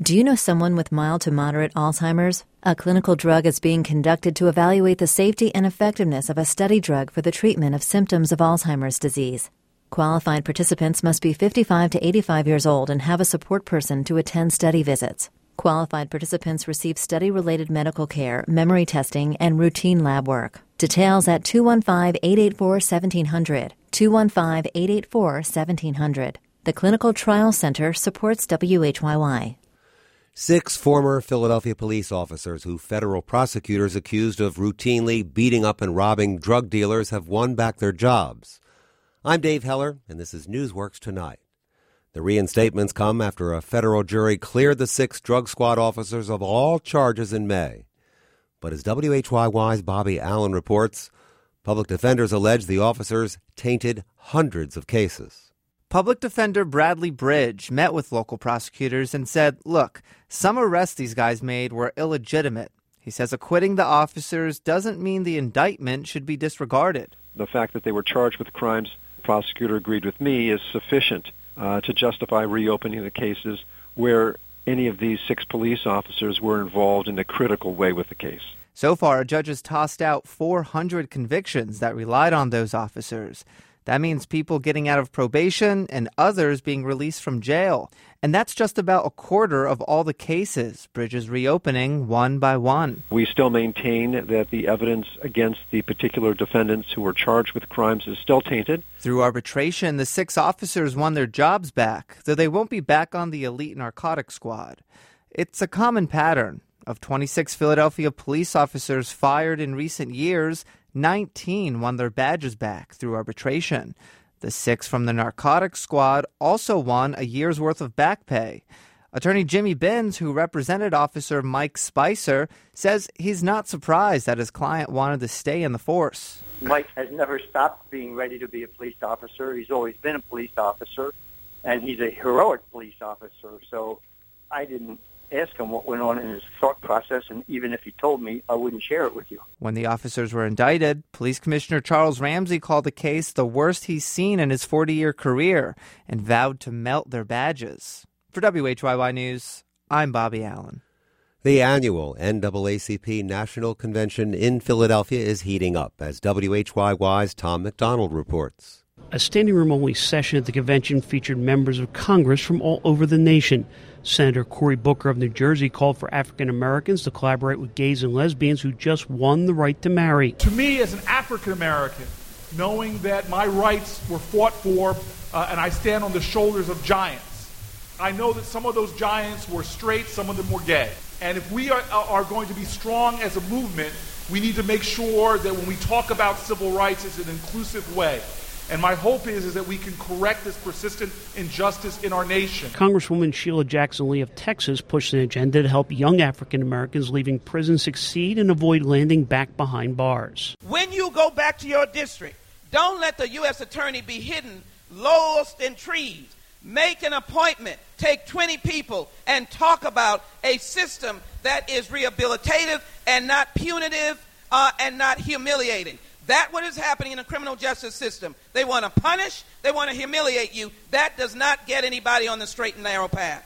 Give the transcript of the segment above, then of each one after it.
Do you know someone with mild to moderate Alzheimer's? A clinical drug is being conducted to evaluate the safety and effectiveness of a study drug for the treatment of symptoms of Alzheimer's disease. Qualified participants must be 55 to 85 years old and have a support person to attend study visits. Qualified participants receive study-related medical care, memory testing, and routine lab work. Details at 215-884-1700, 215-884-1700. The Clinical Trial Center supports WHYY. 6 former Philadelphia police officers who federal prosecutors accused of routinely beating up and robbing drug dealers have won back their jobs. I'm Dave Heller, and this is Newsworks Tonight. The reinstatements come after a federal jury cleared the 6 drug squad officers of all charges in May. But as WHYY's Bobby Allen reports, public defenders allege the officers tainted hundreds of cases. Public Defender Bradley Bridge met with local prosecutors and said, look, some arrests these guys made were illegitimate. He says acquitting the officers doesn't mean the indictment should be disregarded. The fact that they were charged with crimes, the prosecutor agreed with me, is sufficient to justify reopening the cases where any of these 6 police officers were involved in a critical way with the case. So far, a judge has tossed out 400 convictions that relied on those officers. That means people getting out of probation and others being released from jail. And that's just about a quarter of all the cases. Bridge is reopening one by one. We still maintain that the evidence against the particular defendants who were charged with crimes is still tainted. Through arbitration, the 6 officers won their jobs back, though they won't be back on the elite narcotics squad. It's a common pattern. Of 26 Philadelphia police officers fired in recent years, 19 won their badges back through arbitration. The 6 from the narcotics squad also won a year's worth of back pay. Attorney Jimmy Binns, who represented Officer Mike Spicer, says he's not surprised that his client wanted to stay in the force. Mike has never stopped being ready to be a police officer. He's always been a police officer, and he's a heroic police officer. So I didn't ask him what went on in his thought process, and even if he told me, I wouldn't share it with you. When the officers were indicted, Police Commissioner Charles Ramsey called the case the worst he's seen in his 40-year career and vowed to melt their badges. For WHYY News, I'm Bobby Allen. The annual NAACP National Convention in Philadelphia is heating up, as WHYY's Tom McDonald reports. A standing-room-only session at the convention featured members of Congress from all over the nation. Senator Cory Booker of New Jersey called for African Americans to collaborate with gays and lesbians who just won the right to marry. To me, as an African American, knowing that my rights were fought for and I stand on the shoulders of giants, I know that some of those giants were straight, some of them were gay. And if we are going to be strong as a movement, we need to make sure that when we talk about civil rights, it's an inclusive way. And my hope is that we can correct this persistent injustice in our nation. Congresswoman Sheila Jackson Lee of Texas pushed an agenda to help young African Americans leaving prison succeed and avoid landing back behind bars. When you go back to your district, don't let the U.S. attorney be hidden, lost in trees. Make an appointment, take 20 people, and talk about a system that is rehabilitative and not punitive and not humiliating. That's what is happening in the criminal justice system. They want to punish, they want to humiliate you. That does not get anybody on the straight and narrow path.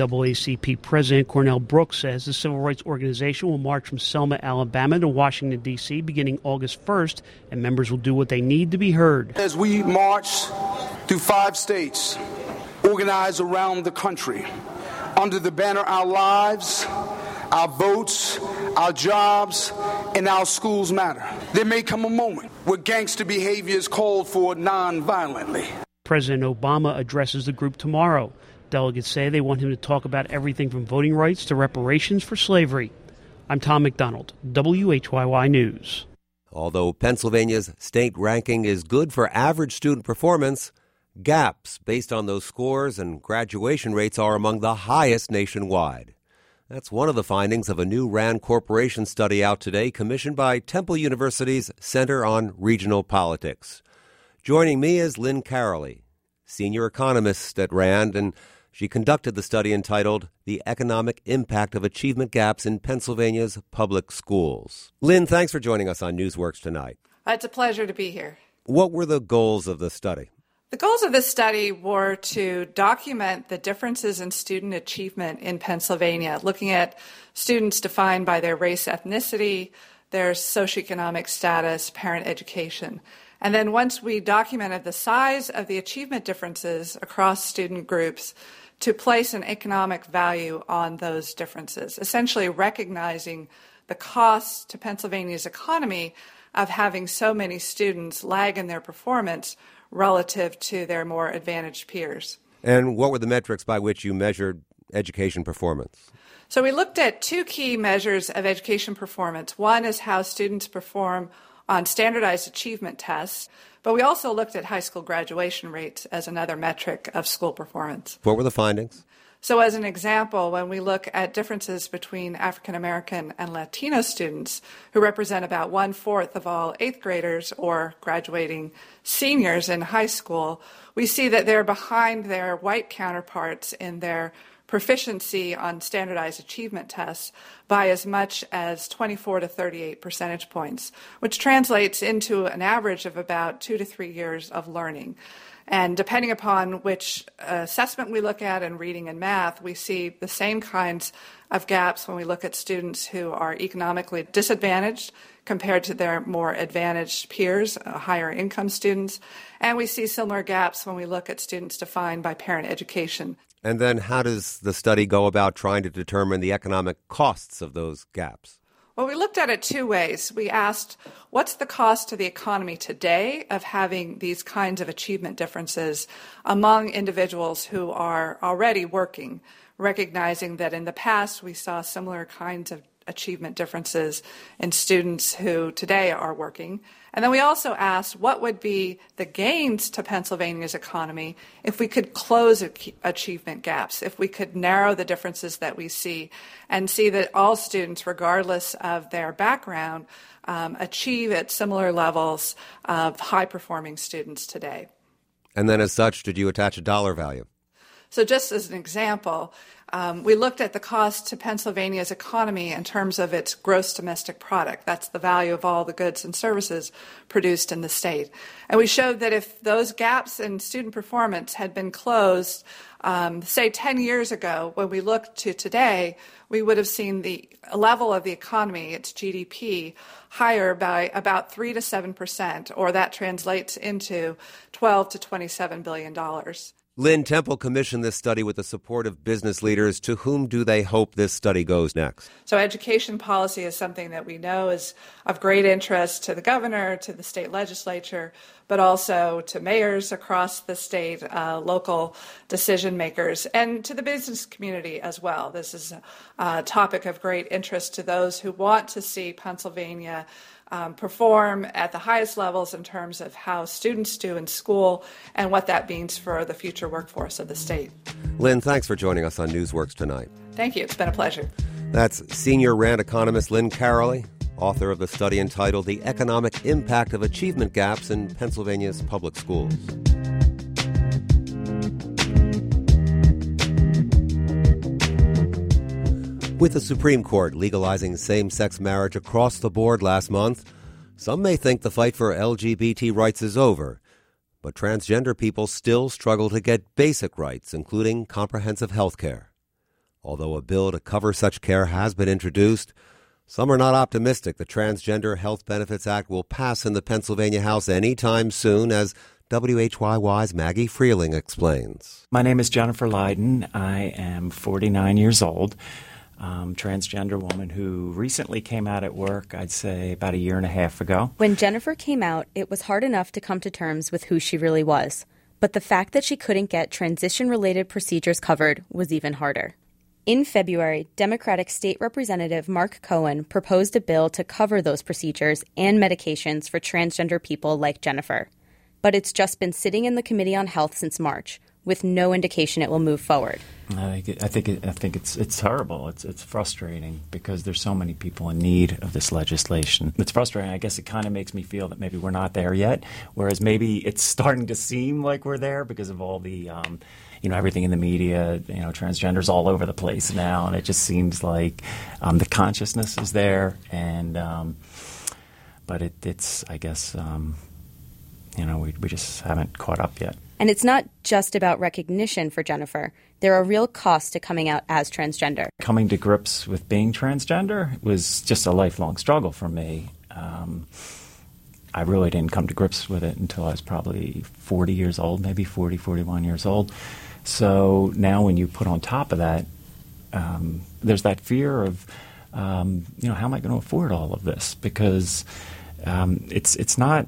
NAACP President Cornell Brooks says the civil rights organization will march from Selma, Alabama to Washington, D.C. beginning August 1st, and members will do what they need to be heard. As we march through 5 states, organized around the country, under the banner Our Lives, Our Votes, Our Jobs, and Our Schools Matter. There may come a moment where gangster behavior is called for non-violently. President Obama addresses the group tomorrow. Delegates say they want him to talk about everything from voting rights to reparations for slavery. I'm Tom McDonald, WHYY News. Although Pennsylvania's state ranking is good for average student performance, gaps based on those scores and graduation rates are among the highest nationwide. That's one of the findings of a new RAND Corporation study out today, commissioned by Temple University's Center on Regional Politics. Joining me is Lynn Carrolley, senior economist at RAND, and she conducted the study entitled The Economic Impact of Achievement Gaps in Pennsylvania's Public Schools. Lynn, thanks for joining us on Newsworks tonight. It's a pleasure to be here. What were the goals of the study? The goals of this study were to document the differences in student achievement in Pennsylvania, looking at students defined by their race, ethnicity, their socioeconomic status, parent education. And then once we documented the size of the achievement differences across student groups, to place an economic value on those differences, essentially recognizing the cost to Pennsylvania's economy of having so many students lag in their performance relative to their more advantaged peers. And what were the metrics by which you measured education performance? So we looked at two key measures of education performance. One is how students perform on standardized achievement tests, but we also looked at high school graduation rates as another metric of school performance. What were the findings? So as an example, when we look at differences between African American and Latino students, who represent about 1/4 of all 8th graders or graduating seniors in high school, we see that they're behind their white counterparts in their proficiency on standardized achievement tests by as much as 24 to 38 percentage points, which translates into an average of about 2 to 3 years of learning. And depending upon which assessment we look at in reading and math, we see the same kinds of gaps when we look at students who are economically disadvantaged compared to their more advantaged peers, higher income students. And we see similar gaps when we look at students defined by parent education. And then how does the study go about trying to determine the economic costs of those gaps? Well, we looked at it two ways. We asked, what's the cost to the economy today of having these kinds of achievement differences among individuals who are already working, recognizing that in the past we saw similar kinds of achievement differences in students who today are working. And then we also asked what would be the gains to Pennsylvania's economy if we could close achievement gaps, if we could narrow the differences that we see and see that all students, regardless of their background, achieve at similar levels of high-performing students today. And then as such, did you attach a dollar value? So just as an example, we looked at the cost to Pennsylvania's economy in terms of its gross domestic product. That's the value of all the goods and services produced in the state. And we showed that if those gaps in student performance had been closed, say 10 years ago, when we looked to today, we would have seen the level of the economy, its GDP, higher by about 3 to 7%, or that translates into $12 to $27 billion. Lynn Temple commissioned this study with the support of business leaders. To whom do they hope this study goes next? So education policy is something that we know is of great interest to the governor, to the state legislature, but also to mayors across the state, local decision makers, and to the business community as well. This is a topic of great interest to those who want to see Pennsylvania perform at the highest levels in terms of how students do in school and what that means for the future workforce of the state. Lynn, thanks for joining us on Newsworks tonight. Thank you. It's been a pleasure. That's senior Rand economist Lynn Caroli, author of the study entitled The Economic Impact of Achievement Gaps in Pennsylvania's Public Schools. With the Supreme Court legalizing same-sex marriage across the board last month, some may think the fight for LGBT rights is over. But transgender people still struggle to get basic rights, including comprehensive health care. Although a bill to cover such care has been introduced, some are not optimistic the Transgender Health Benefits Act will pass in the Pennsylvania House anytime soon, as WHYY's Maggie Freeling explains. My name is Jennifer Lydon. I am 49 years old. Transgender woman who recently came out at work, I'd say about a year and a half ago. When Jennifer came out, it was hard enough to come to terms with who she really was. But the fact that she couldn't get transition-related procedures covered was even harder. In February, Democratic State Representative Mark Cohen proposed a bill to cover those procedures and medications for transgender people like Jennifer. But it's just been sitting in the Committee on Health since March, with no indication it will move forward. I think it's terrible. It's frustrating because there's so many people in need of this legislation. It's frustrating. I guess it kind of makes me feel that maybe we're not there yet, whereas maybe it's starting to seem like we're there because of all the, everything in the media. Transgenders all over the place now, and it just seems like the consciousness is there, and but it's I guess. we just haven't caught up yet. And it's not just about recognition for Jennifer. There are real costs to coming out as transgender. Coming to grips with being transgender was just a lifelong struggle for me. I really didn't come to grips with it until I was probably 40 years old, maybe 40, 41 years old. So now when you put on top of that, there's that fear of, how am I going to afford all of this? Because it's not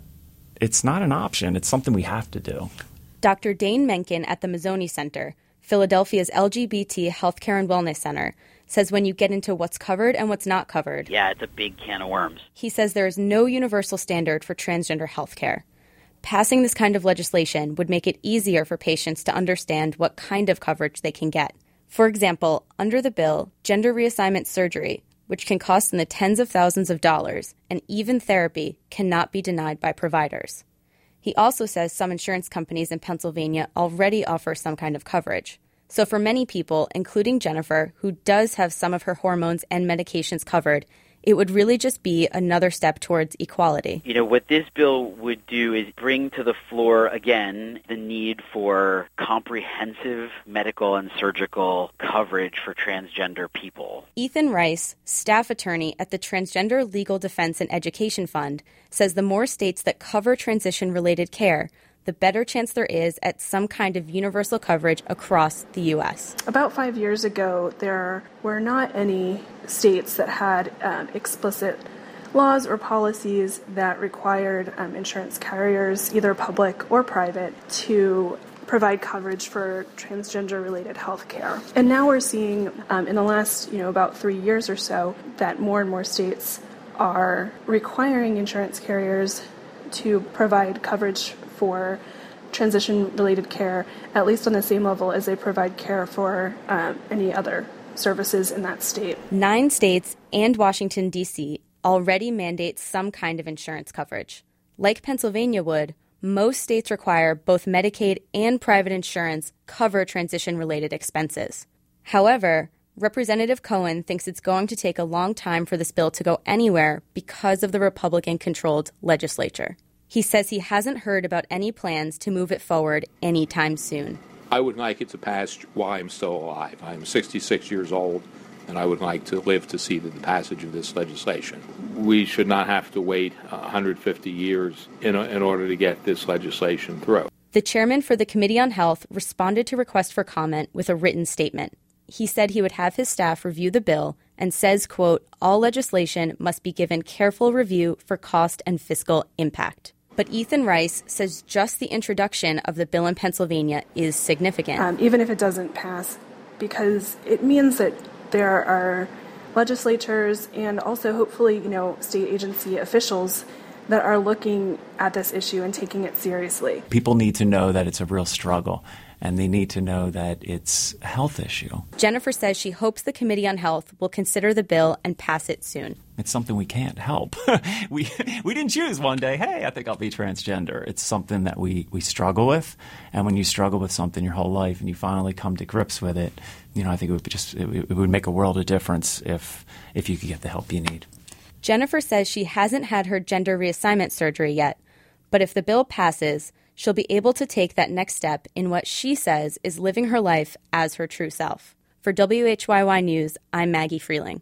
an option. It's something we have to do. Dr. Dane Menken at the Mazzoni Center, Philadelphia's LGBT Healthcare and Wellness Center, says when you get into what's covered and what's not covered. Yeah, it's a big can of worms. He says there is no universal standard for transgender health care. Passing this kind of legislation would make it easier for patients to understand what kind of coverage they can get. For example, under the bill, gender reassignment surgery, which can cost in the tens of thousands of dollars, and even therapy, cannot be denied by providers. He also says some insurance companies in Pennsylvania already offer some kind of coverage. So for many people, including Jennifer, who does have some of her hormones and medications covered, it would really just be another step towards equality. What this bill would do is bring to the floor, again, the need for comprehensive medical and surgical coverage for transgender people. Ethan Rice, staff attorney at the Transgender Legal Defense and Education Fund, says the more states that cover transition-related care, the better chance there is at some kind of universal coverage across the U.S. About 5 years ago, there were not any states that had explicit laws or policies that required insurance carriers, either public or private, to provide coverage for transgender-related health care. And now we're seeing in the last, about 3 years or so, that more and more states are requiring insurance carriers to provide coverage for transition-related care, at least on the same level as they provide care for any other services in that state. 9 states and Washington, D.C. already mandate some kind of insurance coverage. Like Pennsylvania would, most states require both Medicaid and private insurance cover transition-related expenses. However, Representative Cohen thinks it's going to take a long time for this bill to go anywhere because of the Republican-controlled legislature. He says he hasn't heard about any plans to move it forward anytime soon. I would like it to pass while I'm still alive. I'm 66 years old, and I would like to live to see the passage of this legislation. We should not have to wait 150 years in order to get this legislation through. The chairman for the Committee on Health responded to request for comment with a written statement. He said he would have his staff review the bill and says, quote, all legislation must be given careful review for cost and fiscal impact. But Ethan Rice says just the introduction of the bill in Pennsylvania is significant. Even if it doesn't pass, because it means that there are legislatures and also hopefully, state agency officials that are looking at this issue and taking it seriously. People need to know that it's a real struggle, and they need to know that it's a health issue. Jennifer says she hopes the Committee on Health will consider the bill and pass it soon. It's something we can't help. We didn't choose one day, hey, I think I'll be transgender. It's something that we struggle with, and when you struggle with something your whole life and you finally come to grips with it, I think it would make a world of difference if you could get the help you need. Jennifer says she hasn't had her gender reassignment surgery yet, but if the bill passes, she'll be able to take that next step in what she says is living her life as her true self. For WHYY News, I'm Maggie Freeling.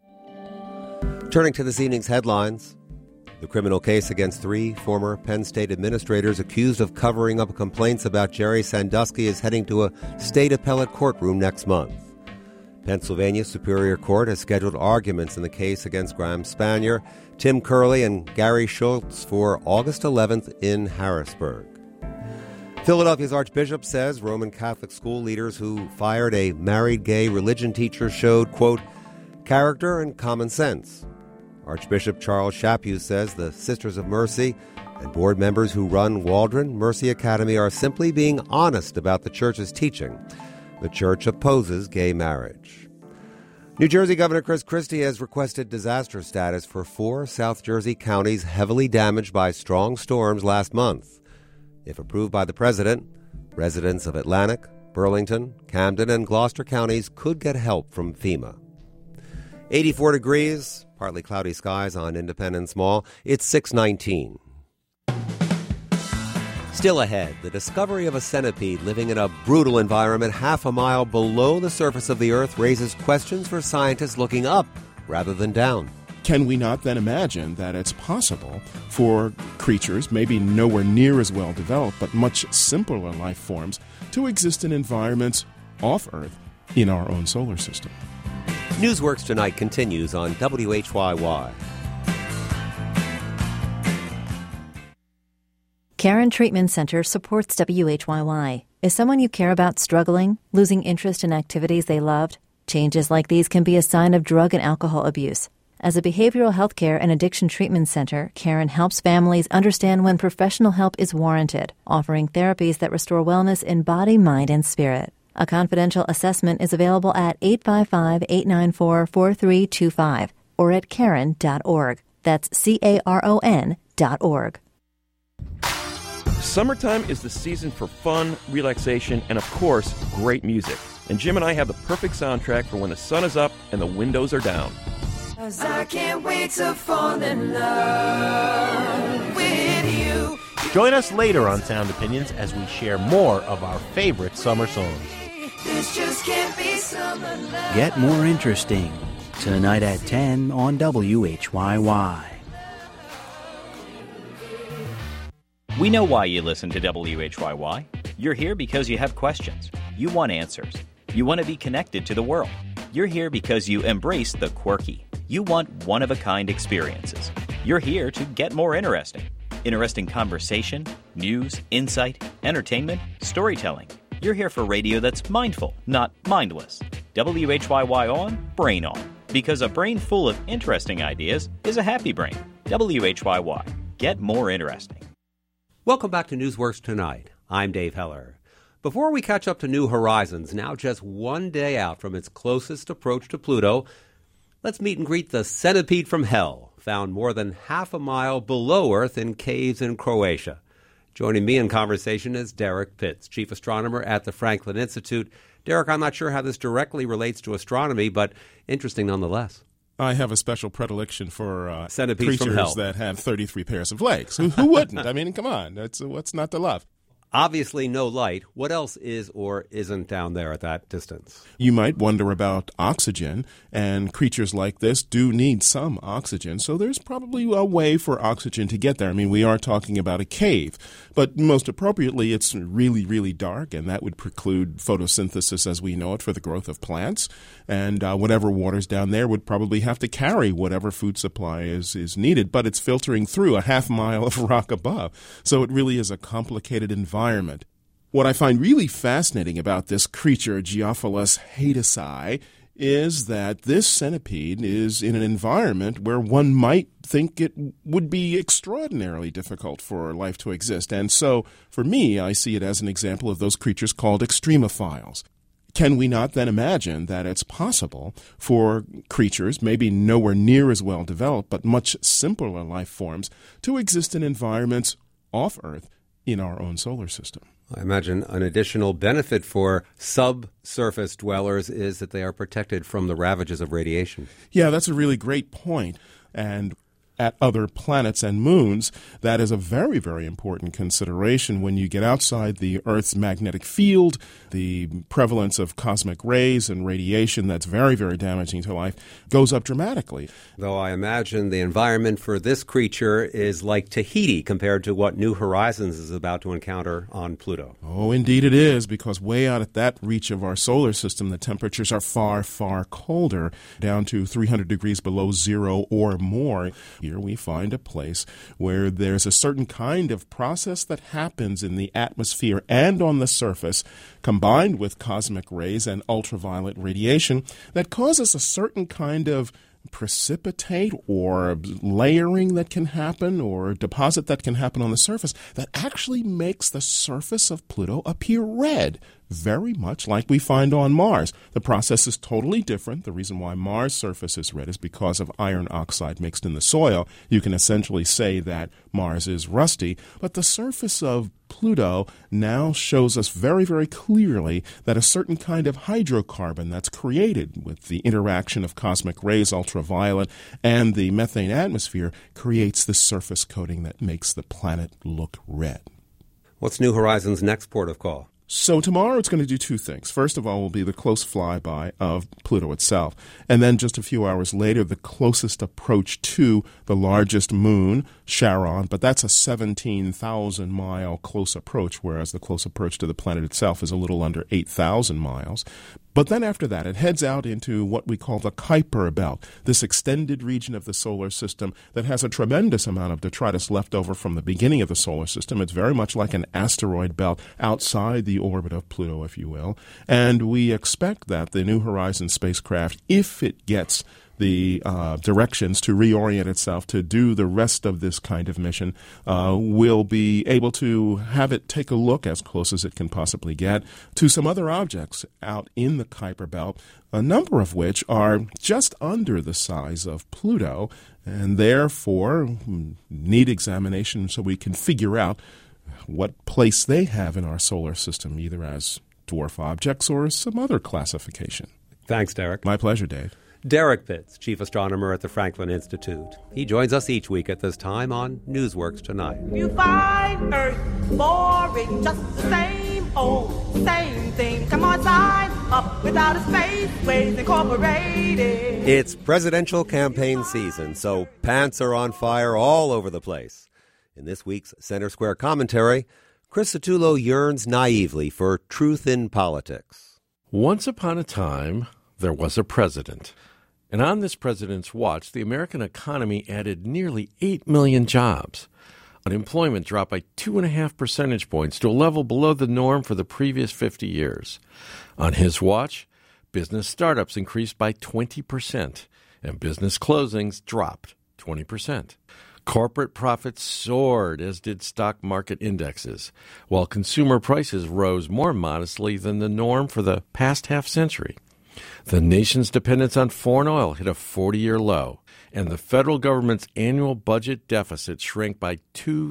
Turning to this evening's headlines, the criminal case against 3 former Penn State administrators accused of covering up complaints about Jerry Sandusky is heading to a state appellate courtroom next month. Pennsylvania Superior Court has scheduled arguments in the case against Graham Spanier, Tim Curley, and Gary Schultz for August 11th in Harrisburg. Philadelphia's Archbishop says Roman Catholic school leaders who fired a married gay religion teacher showed, quote, character and common sense. Archbishop Charles Chaput says the Sisters of Mercy and board members who run Waldron Mercy Academy are simply being honest about the church's teaching. The church opposes gay marriage. New Jersey Governor Chris Christie has requested disaster status for 4 South Jersey counties heavily damaged by strong storms last month. If approved by the president, residents of Atlantic, Burlington, Camden, and Gloucester counties could get help from FEMA. 84 degrees, partly cloudy skies on Independence Mall. It's 6:19. Still ahead, the discovery of a centipede living in a brutal environment half a mile below the surface of the Earth raises questions for scientists looking up rather than down. Can we not then imagine that it's possible for creatures, maybe nowhere near as well developed, but much simpler life forms, to exist in environments off Earth in our own solar system? Newsworks Tonight continues on WHYY. Caron Treatment Center supports WHYY. Is someone you care about struggling, losing interest in activities they loved? Changes like these can be a sign of drug and alcohol abuse. As a behavioral health care and addiction treatment center, Caron helps families understand when professional help is warranted, offering therapies that restore wellness in body, mind, and spirit. A confidential assessment is available at 855-894-4325 or at Caron.org. That's CARON.org. Summertime is the season for fun, relaxation, and of course, great music. And Jim and I have the perfect soundtrack for when the sun is up and the windows are down. 'Cause I can't wait to fall in love with you. Join us later on Sound Opinions as we share more of our favorite summer songs. This just can't be summer love. Get more interesting tonight at 10 on WHYY. We know why you listen to WHYY. You're here because you have questions. You want answers. You want to be connected to the world. You're here because you embrace the quirky. You want one-of-a-kind experiences. You're here to get more interesting. Interesting conversation, news, insight, entertainment, storytelling. You're here for radio that's mindful, not mindless. WHYY on, brain on. Because a brain full of interesting ideas is a happy brain. WHYY. Get more interesting. Welcome back to Newsworks Tonight. I'm Dave Heller. Before we catch up to New Horizons, now just one day out from its closest approach to Pluto, let's meet and greet the centipede from hell, found more than half a mile below Earth in caves in Croatia. Joining me in conversation is Derek Pitts, chief astronomer at the Franklin Institute. Derek, I'm not sure how this directly relates to astronomy, but interesting nonetheless. I have a special predilection for centipedes from hell that have 33 pairs of legs. Who wouldn't? I mean, come on. What's not to love? Obviously no light. What else is or isn't down there at that distance? You might wonder about oxygen, and creatures like this do need some oxygen, so there's probably a way for oxygen to get there. I mean, we are talking about a cave, but most appropriately, it's really, really dark, and that would preclude photosynthesis as we know it for the growth of plants, and whatever water's down there would probably have to carry whatever food supply is needed, but it's filtering through a half mile of rock above, so it really is a complicated environment. What I find really fascinating about this creature, Geophilus hadesi, is that this centipede is in an environment where one might think it would be extraordinarily difficult for life to exist. And so, for me, I see it as an example of those creatures called extremophiles. Can we not then imagine that it's possible for creatures, maybe nowhere near as well developed, but much simpler life forms, to exist in environments off Earth in our own solar system? I imagine an additional benefit for subsurface dwellers is that they are protected from the ravages of radiation. Yeah, that's a really great point. And at other planets and moons, that is a very, very important consideration when you get outside the Earth's magnetic field. The prevalence of cosmic rays and radiation that's very, very damaging to life goes up dramatically. Though I imagine the environment for this creature is like Tahiti compared to what New Horizons is about to encounter on Pluto. Oh, indeed it is, because way out at that reach of our solar system, the temperatures are far, far colder, down to 300 degrees below zero or more. Here we find a place where there's a certain kind of process that happens in the atmosphere and on the surface, combined with cosmic rays and ultraviolet radiation, that causes a certain kind of precipitate or layering that can happen or deposit that can happen on the surface that actually makes the surface of Pluto appear red, very much like we find on Mars. The process is totally different. The reason why Mars' surface is red is because of iron oxide mixed in the soil. You can essentially say that Mars is rusty, but the surface of Pluto now shows us very, very clearly that a certain kind of hydrocarbon that's created with the interaction of cosmic rays, ultraviolet, and the methane atmosphere creates the surface coating that makes the planet look red. What's New Horizons' next port of call? So tomorrow it's going to do two things. First of all will be the close flyby of Pluto itself. And then just a few hours later, the closest approach to the largest moon, Charon. But that's a 17,000-mile close approach, whereas the close approach to the planet itself is a little under 8,000 miles. But then after that, it heads out into what we call the Kuiper Belt, this extended region of the solar system that has a tremendous amount of detritus left over from the beginning of the solar system. It's very much like an asteroid belt outside the orbit of Pluto, if you will. And we expect that the New Horizons spacecraft, if it gets the directions to reorient itself to do the rest of this kind of mission, will be able to have it take a look as close as it can possibly get to some other objects out in the Kuiper Belt, a number of which are just under the size of Pluto and therefore need examination so we can figure out what place they have in our solar system, either as dwarf objects or some other classification. Thanks, Derek. My pleasure, Dave. Derek Pitts, chief astronomer at the Franklin Institute. He joins us each week at this time on Newsworks Tonight. You find Earth boring, just the same old, same thing. Come on, sign up without a Spaceways Incorporated. It's presidential campaign season, so pants are on fire all over the place. In this week's Center Square commentary, Chris Satullo yearns naively for truth in politics. Once upon a time, there was a president. And on this president's watch, the American economy added nearly 8 million jobs. Unemployment dropped by 2.5 percentage points to a level below the norm for the previous 50 years. On his watch, business startups increased by 20%, and business closings dropped 20%. Corporate profits soared, as did stock market indexes, while consumer prices rose more modestly than the norm for the past half-century. The nation's dependence on foreign oil hit a 40-year low, and the federal government's annual budget deficit shrank by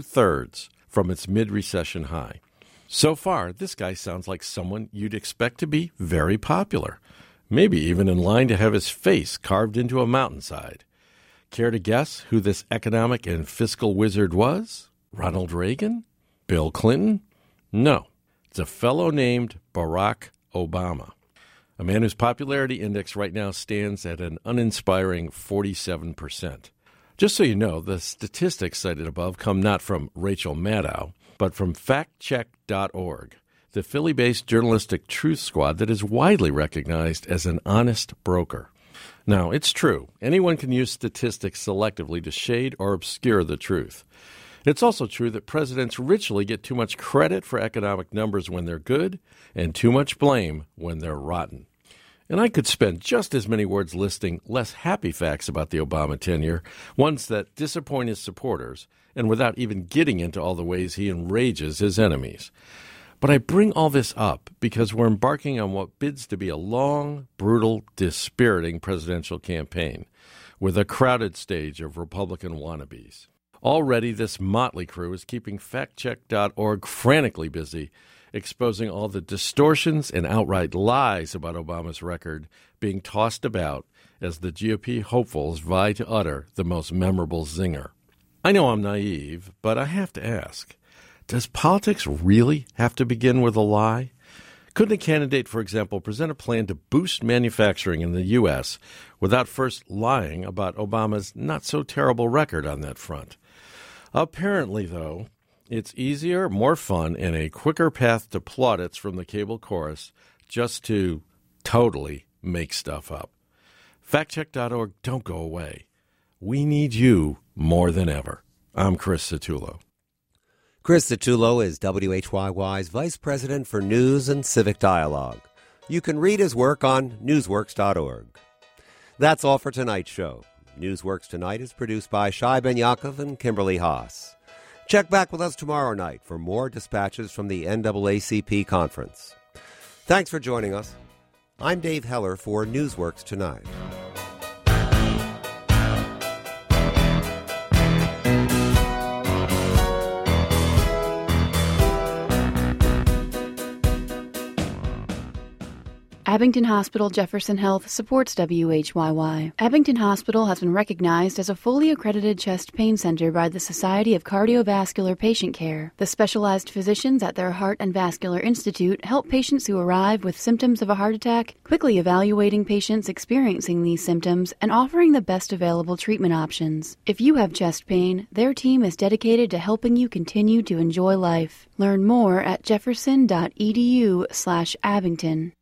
2/3 from its mid-recession high. So far, this guy sounds like someone you'd expect to be very popular, maybe even in line to have his face carved into a mountainside. Care to guess who this economic and fiscal wizard was? Ronald Reagan? Bill Clinton? No, it's a fellow named Barack Obama. A man whose popularity index right now stands at an uninspiring 47%. Just so you know, the statistics cited above come not from Rachel Maddow, but from factcheck.org, the Philly-based journalistic truth squad that is widely recognized as an honest broker. Now, it's true. Anyone can use statistics selectively to shade or obscure the truth. It's also true that presidents ritually get too much credit for economic numbers when they're good and too much blame when they're rotten. And I could spend just as many words listing less happy facts about the Obama tenure, ones that disappoint his supporters, and without even getting into all the ways he enrages his enemies. But I bring all this up because we're embarking on what bids to be a long, brutal, dispiriting presidential campaign, with a crowded stage of Republican wannabes. Already, this motley crew is keeping factcheck.org frantically busy, exposing all the distortions and outright lies about Obama's record being tossed about as the GOP hopefuls vie to utter the most memorable zinger. I know I'm naive, but I have to ask, does politics really have to begin with a lie? Couldn't a candidate, for example, present a plan to boost manufacturing in the U.S. without first lying about Obama's not-so-terrible record on that front? Apparently, though, it's easier, more fun, and a quicker path to plaudits from the cable chorus just to totally make stuff up. Factcheck.org, don't go away. We need you more than ever. I'm Chris Satullo. Chris Satullo is WHYY's Vice President for News and Civic Dialogue. You can read his work on newsworks.org. That's all for tonight's show. Newsworks Tonight is produced by Shai Ben Yaakov and Kimberly Haas. Check back with us tomorrow night for more dispatches from the NAACP conference. Thanks for joining us. I'm Dave Heller for Newsworks Tonight. Abington Hospital Jefferson Health supports WHYY. Abington Hospital has been recognized as a fully accredited chest pain center by the Society of Cardiovascular Patient Care. The specialized physicians at their Heart and Vascular Institute help patients who arrive with symptoms of a heart attack, quickly evaluating patients experiencing these symptoms and offering the best available treatment options. If you have chest pain, their team is dedicated to helping you continue to enjoy life. Learn more at jefferson.edu/Abington.